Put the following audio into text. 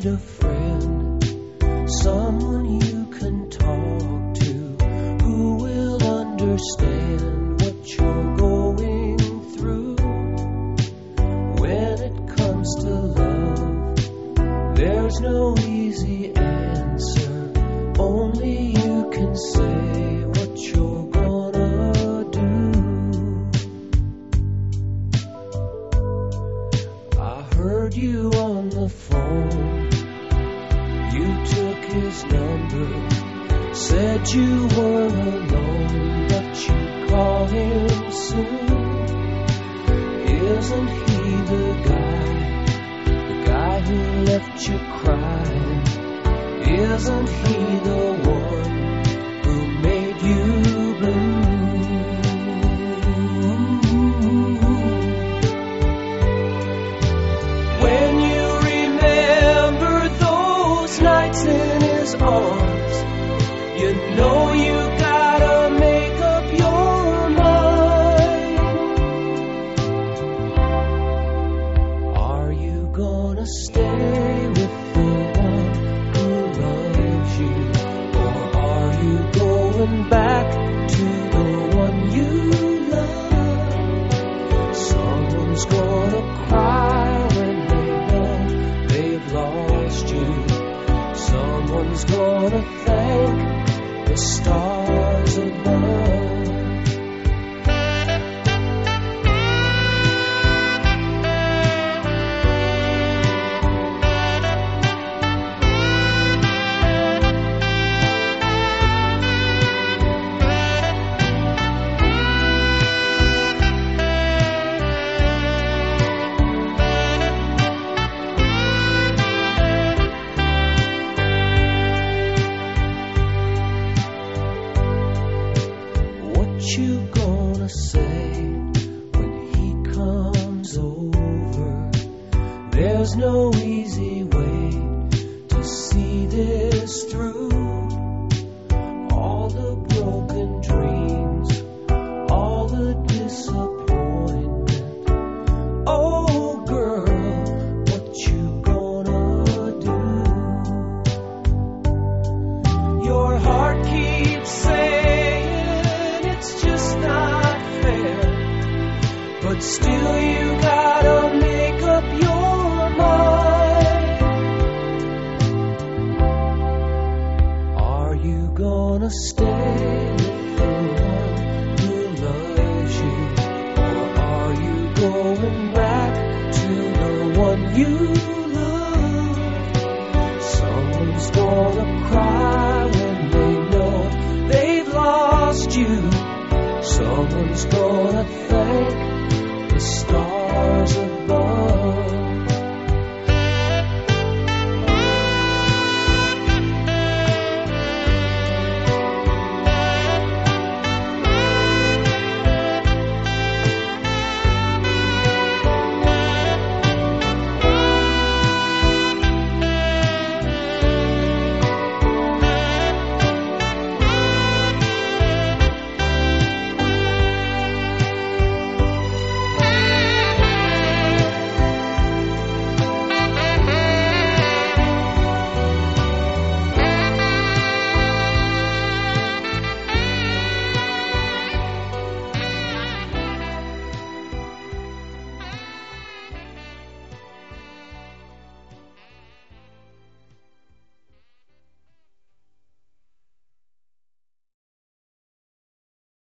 need a friend, someone you can talk to, who will understand what you're going through. When it comes to love, there's no easy answer. Only you can say what you're gonna do. I heard you on the phone. You took his number, said you were alone, but you'd call him soon. Isn't he the guy who left you crying? Isn't he the one who made you blue? When you remember those nights in his arms, you know you gotta make up your mind. Are you gonna stay with the one who loves you, or are you going back to the one you love? Someone's gonna cry when they know they've lost you. Someone's gonna thank the stars above. What you gonna say when he comes over? There's no